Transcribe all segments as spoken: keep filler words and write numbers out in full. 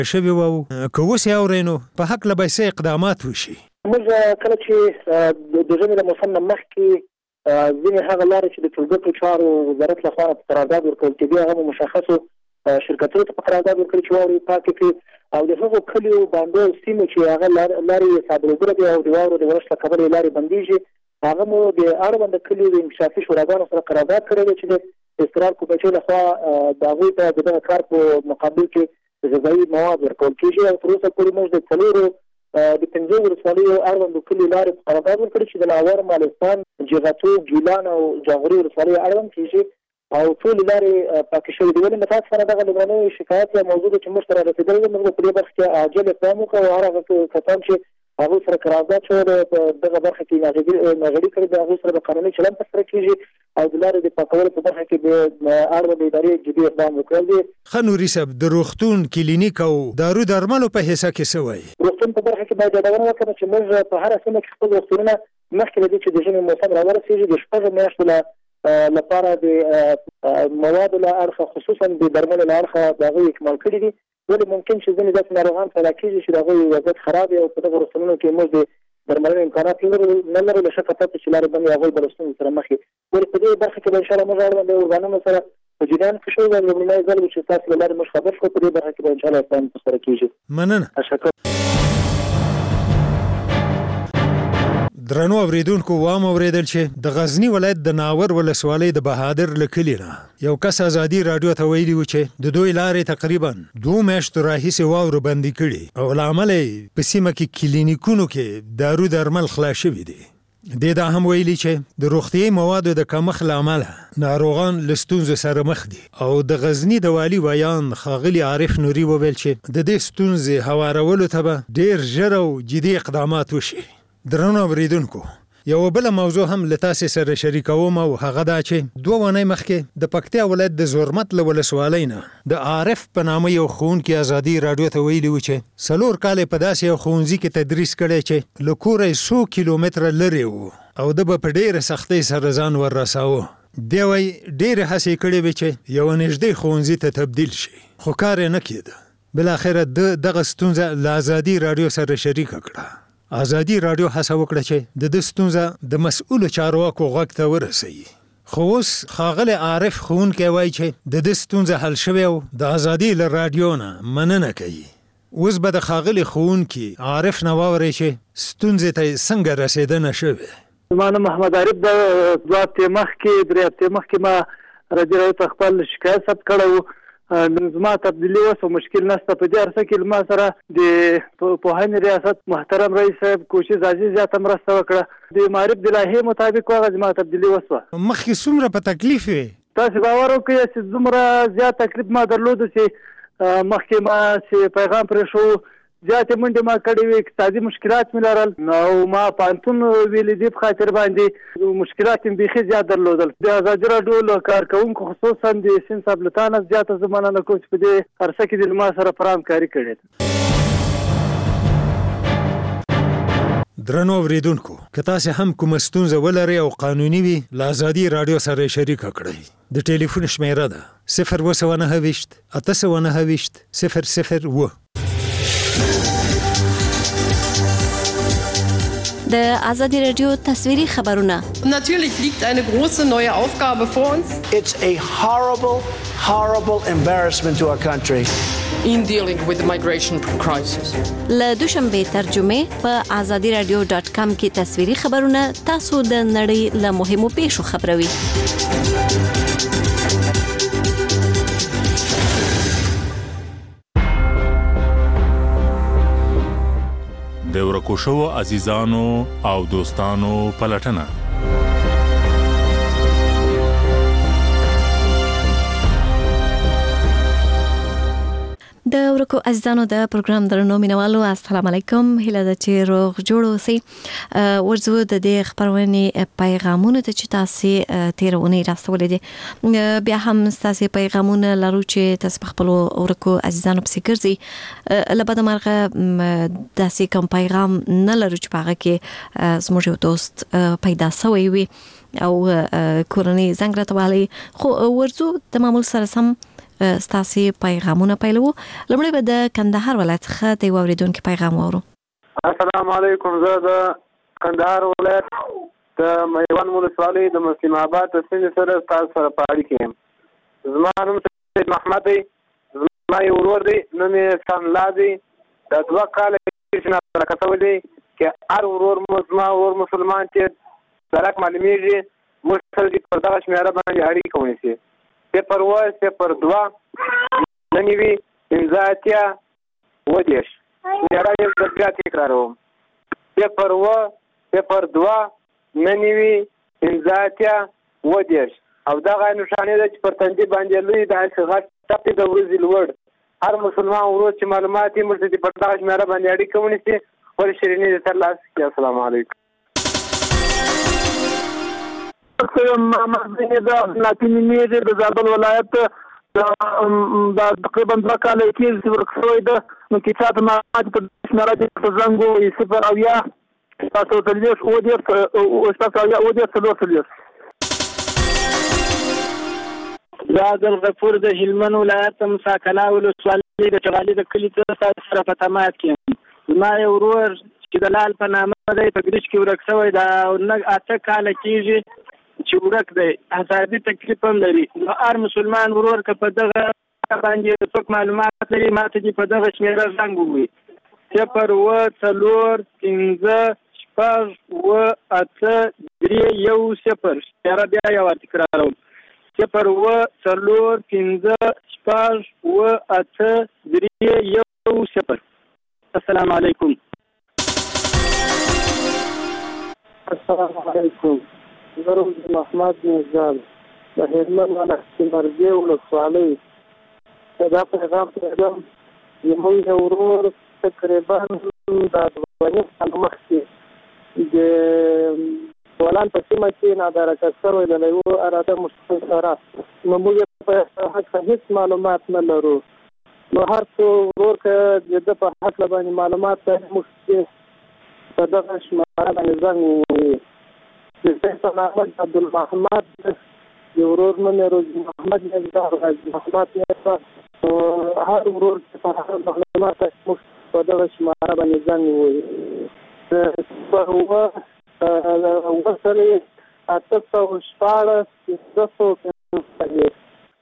شوي وو که اوس یې اورئ نو په هکله به څه اقدامات وشي؟ موږ کله چې د ژمي له موسم نه مخکې ځینې هغه لارې چې د ټولګټو چارو وزارت لخوا په قرارداد ورکول کېدي هغه مشخصو شرکتونو ته په قرارداد ورکړي چې واورې پاکې کړي او د هغو کلیو بانډو سیمو چې هغه لارې صادروګره دي او د واورو د ورش له کبله لارې بندېږي هغه مو د اړونده کلیو د انکشافي شوراګانو سره قرارداد کړی دی چې د استقرار کمیټې لخوا د هغوی ته د دغه کار په مقابل کې غذایي مواد ورکول کېږي او تر اوسه پورې موږ د څلورو د پنځو ولسوالیو اړوندو کلیو لارې په قرارداد ورکړي چې د لاور، مالستان، جغتو، ګیلان او جاغوري ولسوالیو اړوند کېږي او ټولې لارې پاکې شوې دي. ولې متاسفانه سره دغه لومړنی شکایت یا موضوع چې موږ ته رارسېدلی دی، موږ په دې برخه کې عاجل اقدام وکړو او هر هغه کسان چې هغوی سره قرارداد شوی په دغه برخه کې ناغېړي کړي د هغوی سره د قانوني چلند ترسره کېږي او د لارې د پاکولو په برخه کې د اړوندې ادارې جدي اقدام وکړل دي. ښه نوري صاحب، د روغتون، کلینیک او دارو درملو په حصه کې څه وایي؟ روغتون په برخه کې باید یادونه وکړم چې موږ په هره سیمه کې خپل روغتونونه مخکې له دې چې د ژمي موسم راورسېږي د شپږو میاشتو لپاره د موادو له اړخه خصوصا د درملو له اړخه د هغوی اکمال کړي دي. ولې ممکن چې ځینې داسې ناروغان پیدا کېږي چې د هغوی وضعیت خراب وي او په دغه روغتونونو کې موږ د درملنې امکانات نه لرو، له شکه پرته چې لارې بندې هغوی به له ستونزو سره مخ وي. ولې په دې برخه کې به انشاءالله موږ اړوندو ارګانونو سره په جریان کې شو. دا لومړنی ځل و چې تاسو له لارې موږ خبر شو. په دې برخه کې به انشاءالله اقدام ترسره کېږي. مننه. تشکر. درنو اوریدونکو، وام اوریدل چې د غزنی ولایت د ناور ولسوالۍ د بهادر له کلي نه یو کس ازادي راډیو ته ویلي و چې د دوی لارې تقریبا دوه میاشتو راهیسې واورو بندي کړي او له امله یې په سیمه کې کلینیکونو کې دارو درمل خلا شوي دي. دې دا هم ویلي چې د روغتیایي موادو د کمښت له امله ناروغان له ستونزو سره مخ دي او د غزني د والي ویان ښاغلي عارف نوري وویل چې د دې ستونزې هوارولو ته به ډېر ژر او جدي اقدامات وشي. درنو اوریدونکو، یو بل موضوع هم له تاسې سره شریکوم او هغه دا چې دوه ونې مخکې د پکتیا ولایت د زورمت له ولسوالۍ نه د عارف په نامه یو ښوونکي ازادي راډیو ته ویلي و چې څلور کاله په داسې یو ښوونځي کې تدریس کړی چې له کوره یې څو کیلومتره لرې و او ده به په ډېره سختۍ سره ځان وررساوه. دی وایي ډېرې هڅې کړې وې چې یوه نږدې ښوونځي ته تبدیل شي، خو کار یې نه کېده. بالاخره ده دغه ستونزه له ازادي راډیو سره شریکه کړه. ازادي راډیو هڅه وکړه چې د دې ستونزه د مسؤلو چارواکو غوږ ته ورسوي. خو اوس ښاغلی عارف ښوونکی وایي چې د دې ستونزه حل شوې او د ازادي له راډیو نه مننه کوي. اوس به د ښاغلي ښوونکي عارف نه واورئ چې ستونزې ته یې څنګه رسېدنه شوې. زما نوم محمد عارف د دوه هفتې مخکې درې هفتې مخکې ما راډیو راډیو ته خپل شکایت ثبت کړی و. زما تبدیلي وسو، مشکل نشته. په دې عرصه کې ما سره د پوهنې ریاست محترم رئیس صاحب کوشش عزیز زیاته مرسته وکړه. د معرف د لایحې مطابق هغه زما تبدیلي وسوه. مخکې څومره په تکلیف وې؟ تاسې باور وکړئ چې دومره زیات تکلیف ما درلودو چې مخکې ما چې پیغام پرې شو زیاتې منډې ما کړې وې، اقتصادي مشکلات مې لرل او ما پوهنتون ویلي دي په خاطر باندې مشکلات مې بیخي زیات درلودل. د ازادي راډیو له کارکوونکو خصوصا د سین صاحب له تا نه زیاته زه مننه کوم چې په دې عرصه کې د ما سره پوره همکاري کړې ده. درنو اوریدونکو، که تاسې هم کومه ستونزه ولرئ او قانوني وي، له ازادي راډیو سره یې شریکه کړئ. د ټلیفون شمیره ده صفر اووه سوه نهه ویشت اته سوه نهه ویشت صفر صفر اووه. د ازادي رادیو تصویري خبرونه. Natürlich liegt eine große neue Aufgabe vor uns. It's a horrible, horrible embarrassment to our country. In dealing with the migration crisis. له دوشنبه ترجمه په ازادي رادیو ډاټ کام کې تصویري خبرونه تاسو د نړۍ له مهمو پیښو خبروي. د ورکو شوو عزیزانو او دوستانو پلټنه. د ورکو عزیزانو د پروګرام درنو مینوالو السلام علیکم. هیله ده چې روغ جوړ اوسئ. ورځو د دې خبرونې پیغامونه ته چې تاسو تیر اونۍ راستولې دي، بیا هم تاسو پیغامونه لرو چې تاسو خپل ورکو عزیزانو پسې ګرځي. لبد مرغه داسې کوم پیغام نه لرو چې هغه کې زموږ یو دوست پیدا شوی وي او کورنۍ زنګ راته والی، خو ورځو د معمول سره سم ستاسو پیغامونه پیلو. لمړی به د کندهار ولایت څخه د اوریدونکو پیغام وورو. السلام علیکم. زه د کندهار ولایت د میوند ولسوالۍ د مسلم آباد د سیمې سره تاسو سره په اړیکه یم. زما نوم سید محمد دی. زما یو ورور دی، نوم یې سانلا دی. د دوه کاله چې ناپلکه شوی دی چې هر ورور مو زما ورور مسلمان چې درک معلومیږي موږ سره دې پر دغه شمېره باندې اړیکه ونیسي. صفر اووه صفر دوه نهه نوي پنځه اتیا اووه دېرش. شمېره یې زه بیا تکراروم. صفر اووه صفر دوه نهه نوي پنځه اتیا اووه دېرش. او دغه نښانې ده چې پر تندي باندې لوی داسې غټ ټپ د ورځې لوړ. هر مسلمان ورور چې معلومات یې موږ دې پر دغه شمېره باندې اړیکه ونیسي خپل شیریني دې ترلاسه کړي. السلام علیکم. محمد بن د ناتینی میږي د زابل ولایت د تقریبا دوه کاله کېږي چې ورک شوی ده. نو کې چاته معلومات په شمېره دې په زنګ ووایي صفر اویا تاسو څلوېښت اووه دېرش تاسو اویا اووه دېرش څلور څلوېښت. زه عبدالغفور د هلمند ولایت مساکلا ولسوالۍ د چغالي د کلي څخه سره په تماس کې یم. زما یو ورور چې د لال په نامه دی په ګریچ کې ورک شوی دا اته کاله کېږي چې ورک دی. حسابي تکلیف هم لري. نو هر مسلمان ورور که په دغه باندې څوک معلومات لري ما ته دې په دغه شمېره زنګ ووایي. صفر اووه څلور پنځه شپږ اووه اته درې یو صفر. شمېره بیا یو تکراروم. صفر اووه څلور پنځه شپږ اووه اته درې یو صفر. السلام علیکم. السلام علیکم. زه روز محمد نژاد د هلمند ولایت مرګي ولسوالۍ دا پیغام پیغام زموږ یو ورور تقریبا د دوه کال مخکې د بولان په سیمه کې نادرکه شوی له یوه اراده مشکل سره. نو موږ په حق هېڅ معلومات نه لرو. نو هر څو ورور که د ده په هکله باندې معلومات لري موږ په دغه شمېره باندې زنګ ووایي. د سیف محمد عبدالمحمد د ورور نوم یې روزي محمد نژاد غازي محمد نژاد. هر ورور چې په هغه معلومات لري موږ په دغه شمېره باندې زنګ ووایي. صفر اووه اووه څلوېښت اته سوه شپاړس پنځه سوه پنځه.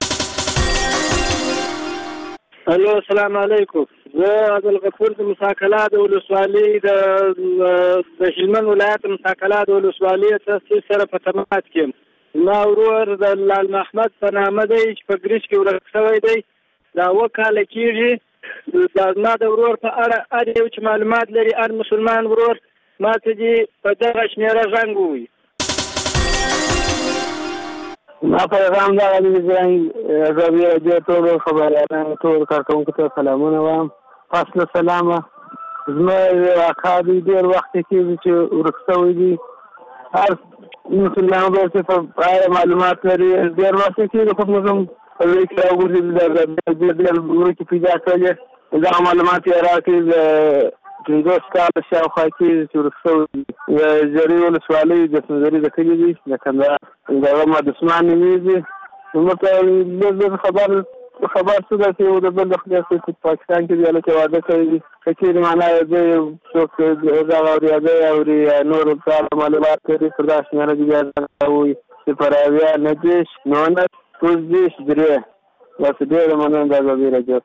الو السلام علیکم. زه عبدالغفور د مساکلا د ولسوالۍ د هلمند ولایت مساکلا د ولسوالۍ څخه سره په تماس کې یم. زما ورور د لال محمد په نامه دی چې په ګریچ کې ورک شوی دی. دا اووه کاله کېږي. دا زما د ورور په اړه هر یو چې معلومات لري هر مسلمان ورور ما ته دې په دغه شمېره زنګ ووایي. ما پیغام دغه دی چې زه بیا دې ټولو خبریالانو ټولو کارکوونکو ته سلامونه وایم. پس له سلامه زما یو اکا دی ډېر وخت کېږي چې ورک شوی دی. هر مسلمان به چې په اړه معلومات لري ډېر وخت کېږي خو موږ هم په لوی کې راوګرځېدو ډېر ورکې پیدا کړلې. دغه معلومات یې راکړي د پنځوس کاله شاوخوا کېږي چې ورک شوی دی. د زرې ولسوالۍ د سنځري د کلي دی د کندهار دغه محمد عثمان نومېږي. نو موږ ته لږ لږ خبر خبر څه ده چې یو د بل د خدای څخه په پاکستان کې بیا لکه واده کوي دي که چېرې معنا زه یو څوک دغه اوري هغه اوري یا نور څه معلومات لري پر دغه شمېره دې بیا ووایي صفر اویا نهه دېرش نولس شپږ دېرش درې. داسې ډېره مننه دا زه راجو.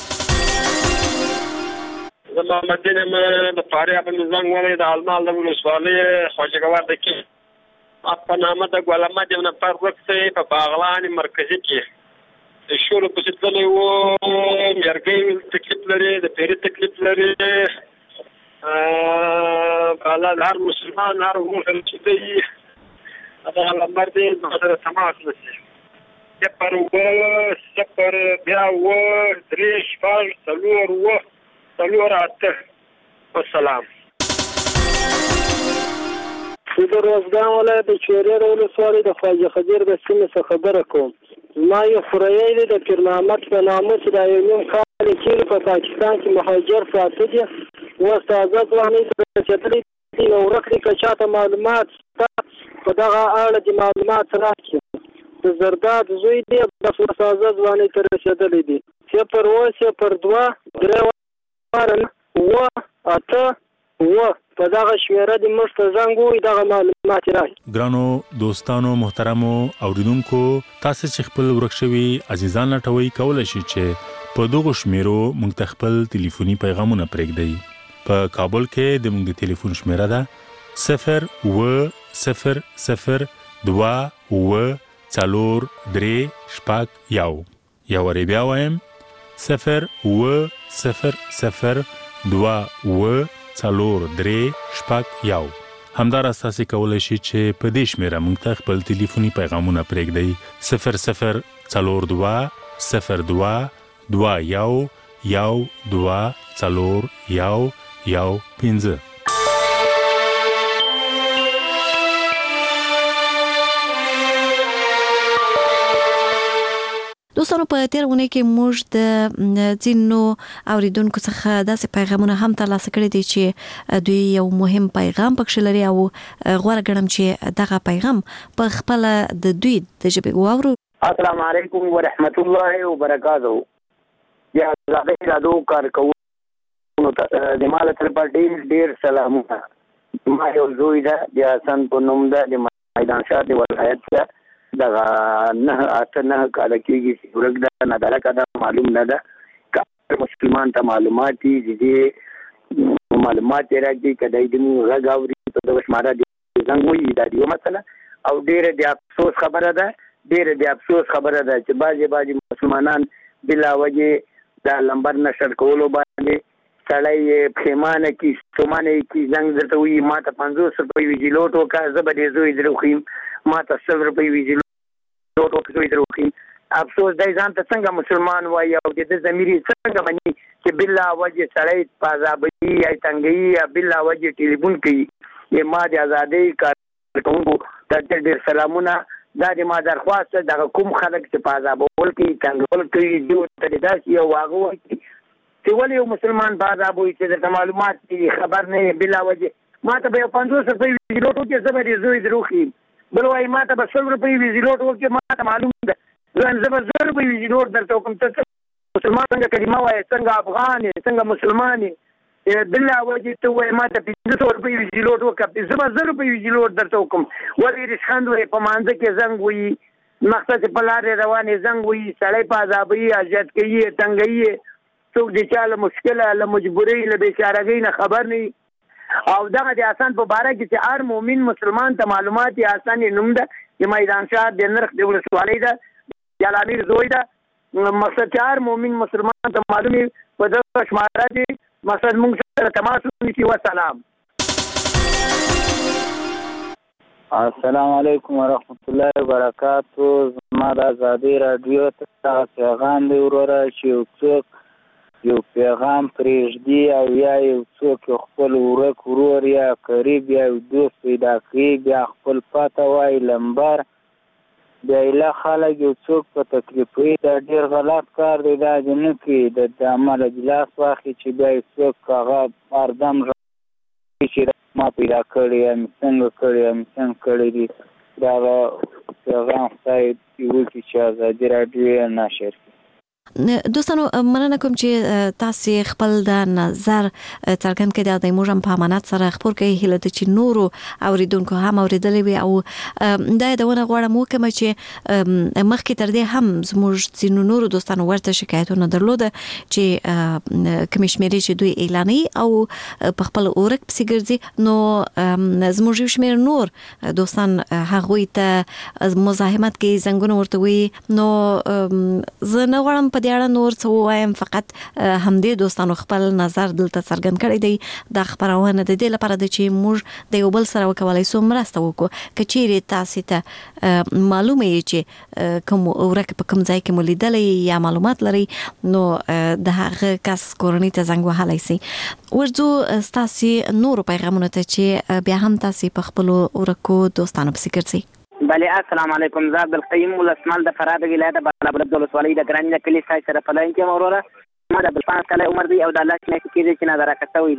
زه محمد دین یم د فاریاب زنګ ولې د المال د ولسوالۍ خواجګوار د کې په نامه د ګل احمد یو نفر ورک شوی په باغلان مرکزي کې. د شولو پسې تللی و. میرګۍ تکلیف لري د پیري تکلیف لري. د هر مسلمان هر ورور چې دی دغه نمبر دی زما سره تماس وشي. صفر اووه صفر بیا اووه درې شپږ څلور اووه څلور اته. والسلام. زه د روزګان ولایت د چوریل ولسوالۍ د خواجه خدیر د سیمې څخه خبره کوم. زما یو خوریی دی د پیر محمد په نامه چې دا یو نیم کال یې کېږي په پاکستان کې مهاجر پراته دي. اوس تازه ځوانۍ ته رسېدلی دي نو ورک دي که چاته معلومات شته په دغه اړه دې معلومات راکړي. د زرداد زوی دی د فرسازه ځواني ته رسېدلی دی. صفر اوه صفر دوه درې واره اوه اته اوه په دغه شمېره دې موږ ته زنګ ووایي دغه معلومات یې راکړي. ګرانو دوستانو محترمو اوریدونکو تاسو چې خپل ورک شوي عزیزان لټوئ کولی شئ چې په دغو شمیرو موږ ته خپل ټلیفوني پیغامونه پرېږدئ. په کابل کې د موږ د ټلیفون شمیره ده صفر اوه صفر صفر دوه اوه څلور درې شپږ یو. یا وارې بیا وایم صفر اوه صفر صفر دوه اوه څلور درې شپږ یو. همداراز تاسو کولی شئ چې په دې شمیره موږ ته خپل ټلیفوني پیغامونه پرېږدئ صفر صفر څلور دوه صفر دوه دوه یو یو دوه څلور یو یو پنځه. دوستانو په تیر ونه کې موږ د ځینو اوریدونکو څخه داسې پیغامونه هم ترلاسه کړي دي چې دوی یو مهم پیغام پکښې لري او غوره ګڼم چې دغه پیغام په خپله د دوی د ژبې واورو. السلام علیکم ورحمت الله وبرکاتو. یا زغې رادو کارکونو د مال تر په ډیر ډیر سلامونه. ما یو زوی ده د حسن په نوم ده د میدان شاه د ولایت څخه دغه نه اته نه کاله کېږي چې ورک ده ندرکه ده معلوم نه ده. که مسلمان ته معلومات دي چې معلومات یې راکړي که دی د موږ غږ اوري په دغه شماره د زنګ وایي دا د یو مسله او ډېره د افسوس خبره ده ډېره د افسوس خبره ده چې بعضې بعضې مسلمانان بلا وجې دا لمبر نشر کولو باندې سړی یې پښیمانه کړي ستومانه یې کړي زنګ درته وایي ما ته پنځوس روپۍ ویجیلوټ وکړه زه به دې زوی در وښیم ما ته سل روپۍ ویجیلوټ وکړه زوی در وښیم. افسوس دی ځان ته څنګه مسلمان وایي او د ده ضمیر یې څنګه مني چې بلا وجې سړی په عذابوي یا تنګوي یا بلا وجې ټلیفون کوي. ما د ازادۍ کارکوونکو ته ډېر ډېر سلامونه. دا د ما درخواست ده دغه کوم خلک چې په عذابول کوي تنګول کوي دوی ته داسې یو واغه وکړي چې ولې یو مسلمان په عذاب وي چې درته معلومات دي خبر نه یې بلا وجې ما ته به یو پنځوس روپۍ ویجیلوټ وکړي زه به دې زوی در وښیم. بل وایي ما ته به سل روپۍ ویجیلوټ وکړي ما ته معلوم ده زه به زر روپۍ ویجیلوټ درته وکړم. ته مسلمان څنګه کلمه وایې څنګه افغان یې څنګه مسلمان یې بلا وجې ته وایې ما ته پنځه سوه روپۍ ویجیلوټ وکړه زه به زر روپۍ ویجیلوټ درته وکړم. ولې رسخند وایې په مانځه کې زنګ وایي مقصد په لارې روانې زنګ وایي سړی په عذابوي اذیت کوي یې تنګوي یې څوک د چا له مشکله له مجبورۍ له بېچارګۍ نه خبر نه وي. او دغه د حسن په باره کې چې هر مؤمن مسلمان ته معلومات یې حسن یې نوم ده د میدان شاه د نرخ د ولسوالۍ ده د الامیر زوی ده. مقصد چې هر مؤمن مسلمان ته معلوم وي په دغه شماره دي مقصد موږ سره تماس ونیسي. وسلام. السلام علیکم ورحمت الله وبرکاتو. زما د ازادۍ راډیو ته پیغام دی وروره چې یو څوک یو پیغام پرېږدي او یا یو څوک یو خپل ورک ورور یا قریب یا یو دوست پیدا کړي بیا خپل پاته وایي لمبر بیا ایله خلک یو څوک په تکلیفوي دا ډېر غلط کار دی. دا دې نه کوي د د عمل اجلاس واخلي چې بیا یو څوک هغه هردم چې ما پیدا کړی یم څنګه کړی یم څنګه کړی دي دا هغه پیغام خدای دې وکړي چې ازادي راډیو یې نشر کړي. دوستانو مننه کوم چې تاسو خپل د نظر څرګند کړئ د موږ هم په امانت سره خبر کوي هله چې نورو اوریدونکو هم اوریدلې وي او دا دونه غواړم وکم چې مخکې تر دې هم زموږ ځینو نورو دوستانو ورته شکایتونه درلوده چې کمشمیري چې دوی اعلاني او په خپل اورک پسې ګرځي نو زموږ یو شمېر نور دوستان هغوی ته مزاحمت کوي زنګونه ورته وي نو زه نه غواړم په دې اړه نور څه ووایم فقط همدې دوستانو خپل نظر دلته څرګند کړی دی دا خبرونه د دې لپاره ده چې موږ د یو بل سره وکولای سو مرسته وکړو که چیرې تاسو ته معلومه یې چې کوم ورک په کوم ځای کې مو لیدلې یا معلومات لري نو د هغه کس کورنۍ ته زنګ وهلی سئ. ورځو ستاسو نورو پیغامونو ته چې بیا هم تاسو په خپلو ورکو دوستانو پسې ګرځئ. بله السلام علیکم. زه عبدالقیوم ولسمل د فراه د ولایت بالابلد ولسوالۍ د ګراني د کلي ځای سره په لاین کې یم وروره. ما د بل پنځه کاله عمر دی او د الله چې میاشتې کېږي چې نظر راکړه شوی دی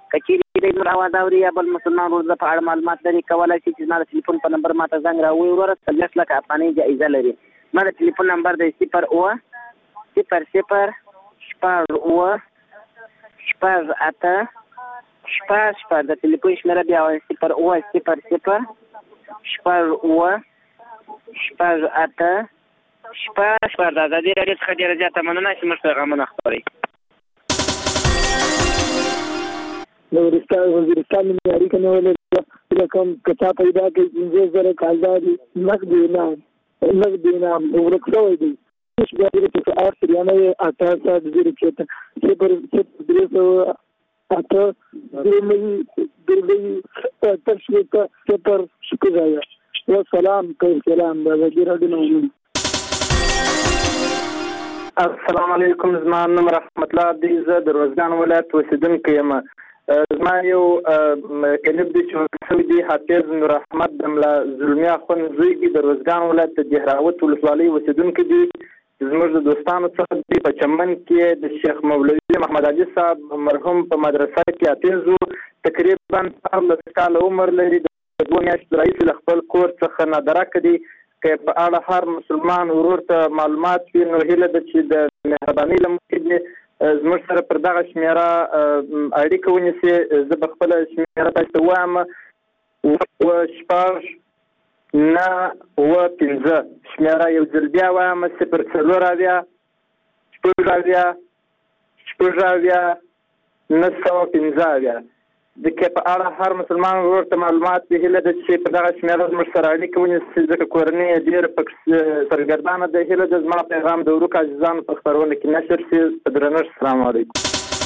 کچېرې دی زموږ اواز اوري یا بل مسلمان ورور د په اړه معلومات لري کولی شي چې زما د ټلیفون په نمبر ماته زنګ راووایي وروره څلوېښت لکه افغانۍ جایزه لري. زما د ټلیفون نمبر دی صفر اوه صفر صفر شپږ اوه شپږ اته شپږ شپږ. د ټلیفون شمېره بیا وایم صفر اوه صفر صفر شپږ اوه شپږ اته شپږ شپږ. د ازادي راډیو څخه ډېره زیاته مننه چې موږ پیغامونه خپروي. نورستان وزیرستان میں اړیکه نیولې رقم کچا پیدا کړي پنځه زره کالداري نقد انعام نقد انعام ورک شوی دی. بیا دې په آر سریانه اته سات زیرو چوته صفر صفر درې سوه اته درې درې تشویق صفر شکریہ و سلام کوي سلام د ازادي راډیو. السلام علیکم. زما نوم رحمت الله دی. زه د روزګان ولایت اوسېدونکی یم. زما یو کلیپ دی چې شوی دی حافظ نور احمد د ملا زلمي اخوند زوی دی. د روزګان ولایت د دهراوت ولسوالۍ اوسېدونکی دی. زموږ د دوستانو څخه دی په چمن کې د شیخ مولوي محمد علي صاحب مرحوم په مدرسه کې حافظ تقریبا څوارلس کاله عمر لري. د دوه میاشتو راهیسې له خپل کور څخه نادرکه دی. که په اړه هر مسلمان ورور ته معلومات وي نو هیله ده چې د مهربانۍ له مخې دې زموږ سره پر دغه شمېره اړیکه ونیسي. زه به خپله شمېره تاسو ته ووایم اوه شپږ نه اوه پنځه. شمېره یو ځل بیا وایم صفر څلور اویا شپږ اویا شپږ اویا نهه سوه پنځه اویا. د کې په اړه هر مسلمان ورور ته معلومات وي هیله ده چې په دغه شمېره زموږ سره اړیکه ونیسي ځکه کورنۍ یې ډېره پکې سرګردانه ده. هیله ده زما پیغام د ورکو عزیزانو په خپرونه کې نشر شي. په درنښت السلام علیکم.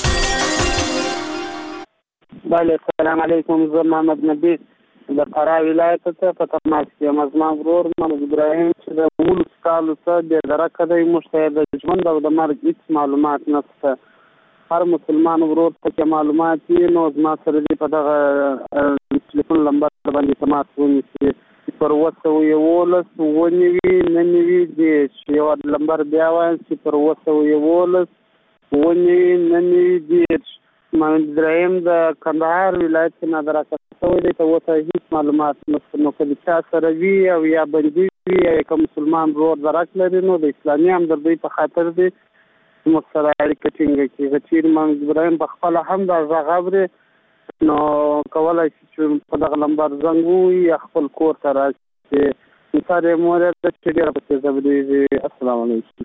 بله السلام علیکم. زه محمد نبی د فراه ولایت څخه په تماس کې یم. زما ورور محمد ابراهیم چې د اوولس کالو څخه بېدرکه دی. موږ ته د ژوند او د مرګ هېڅ معلومات نشته. هر مسلمان ورور ته چې معلومات وي نو زما سره دې په دغه ټلیفون نمبر باندې تماس ونیسي. صفر اوه سوه یولس اووه نوي نهه نوي دېرش. یو نمبر بیا وایم صفر اوه سوه یولس اووه نوي نهه نوي دېرش. محمد ابراهیم د کندهار ولایت کې نادرکه شوی دی. ته اوسه هېڅ معلومات نشته. نو که د چا سره وي او یا بندي وي یا که مسلمان ورور درک لري نو د اسلامي همدردۍ په خاطر دی موږ سره اړیکه ټینګه کړي. که چېرې محمد ابراهیم په خپله هم دا غږ اوري نو کولی شي چې په دغه نمبر زنګ ووهي یا خپل کور ته راشي. مثال یې مور ده چې ډېره پسې ځبرېږي. السلام علیکم.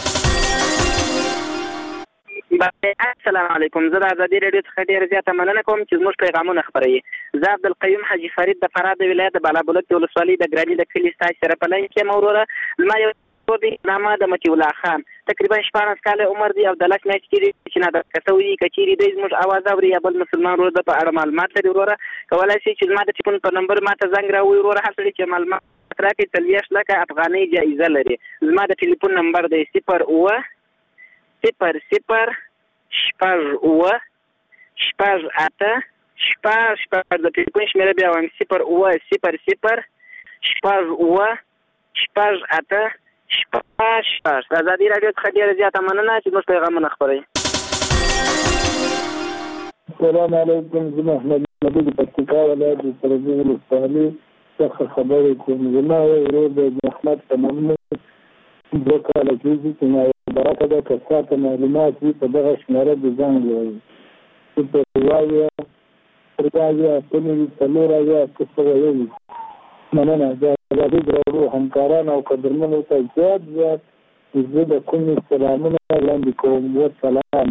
السلام علیکم. زه د ازادي راډیو څخه ډېره زیاته مننه کوم چې زموږ پیغامونه خپروي. زه عبدالقیوم حاجي فرید د فراه د ولایت د بالابلوک د ولسوالۍ د ګراني د کلي ستاسو سره په لاین کې یم وروره. زما یو دی نامه د مطیع الله خان تقریبا شپاړس کاله عمر دی او د لس میاشتې دي چې نادرکه شوی دی. که چېرې دی زموږ اواز اوري یا بل مسلمان ورور د په اړه معلومات لري وروره کولی شي چې زما د ټلیفون په نمبر ماته زنګ راووایي وروره. هر سړي چې معلومات راکړي څلوېښت لکه افغانۍ جایزه لري. زما د ټلیفون نمبر دی صفر اوه صفر صفر شپږ اوه شپږ اته شپږ شپږ. د ټلیفون شمېره بیا وایم صفر اوه صفر صفر شپږ اوه شپږ اته شپږ شپږ. د ازادي راډیو څخه ډېره زیاته مننه چې زموږ پیغامونه خپروي. السلام علیکم. زه محمد نبی د پکتیکا ولایت د سرحدي ولسوالۍ څخه خبرې کوم. زما یو ورور دی احمد تمامي دوه کاله کېږي چې نادرکه ده. که تا ته معلومات وي په دغه شمېره د زنګ ووایي صفر اوه اویا تر اویا اته نوي څلور اویا اته سوه یو. مننه. د ازادي راډیو همکاران او قدرمنو ته زیات زیات زه د کومې سلامونه وړاندې کوم. وسلام.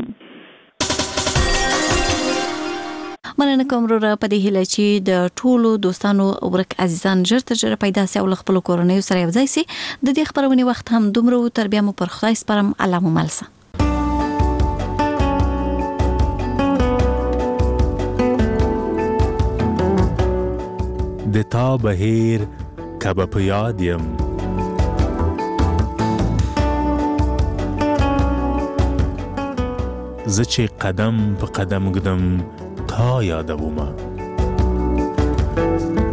مننه کوم وروره په دې هیله چې د ټولو دوستانو ورک عزیزان ژر تر ژره پیدا سي او له خپلو کورنیو سره یو ځای سي. د دې خپرونې وخت هم دومره و. تر بیا مو پر خدای سپارم. الله مو مل شه. د تا بهیر کبه په یاد یم زه چې قدم په قدم ږدم تا یادومه